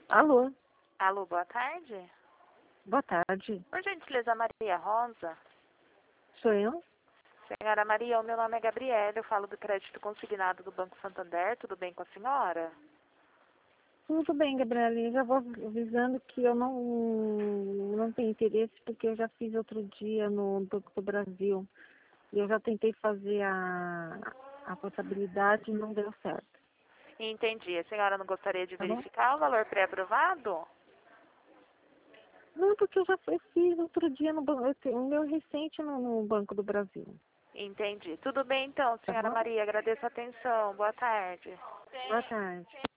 Alô, Alô, boa tarde. boa tarde. Por gentileza, Maria Rosa. Sou eu? Senhora Maria, o meu nome é Gabriela, eu falo do crédito consignado do Banco Santander, tudo bem com a senhora? Tudo bem, Gabriela. Eu já vou avisando que eu não tenho interesse porque eu já fiz outro dia no Banco do Brasil. E eu já tentei fazer a portabilidade e não deu certo. Entendi. A senhora não gostaria de Tá bom? verificar o valor pré-aprovado? Não, porque eu já fiz outro dia no banco, o meu recente no Banco do Brasil. Entendi. Tudo bem então, Tá senhora bom? Maria, agradeço a atenção. Boa tarde. Boa tarde.